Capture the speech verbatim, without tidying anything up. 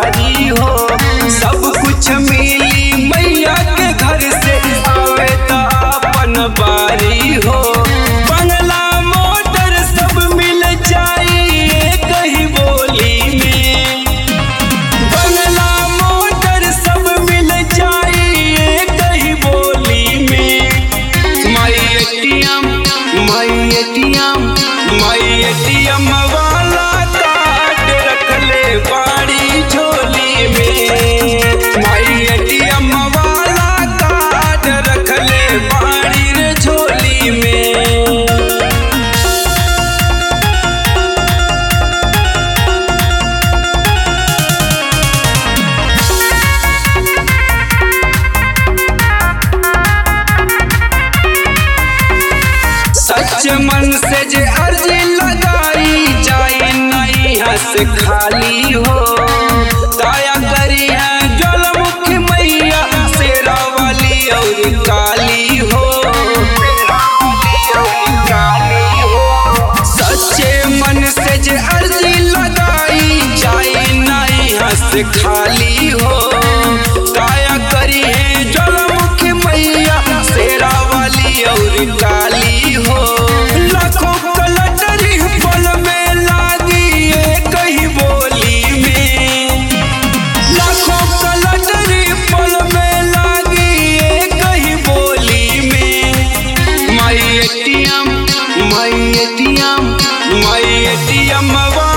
बारी हो। सब कुछ मिली मैया के घर से आवे त अपन बारी हो। बंगला मोटर सब मिल जाई कहीं बोली में। बंगला मोटर सब मिल जाई कहीं बोली में। My ATM my ATM my ATM वाला कार्ड रखले बाड़ी झोली में। माई एटीएम वाला कार्ड रखले बाड़ी रे झोली में। सच मन से जे अर्जी लगाई जाई नहीं हंस खाली हो। दया करी है ज्वालामुखी मैया शेरा वाली और काली हो। सच्चे मन से जे अर्जी लगाई जाई नहीं हंस खाली हो। दया करी है ज्वालामुखी मैया शेरा वाली और काली हो। लाखों कलटरी पल में लागी कहीं बोली में। लाखों कलटरी पल में लागी कहीं बोली में। My ATM my ATM my ATM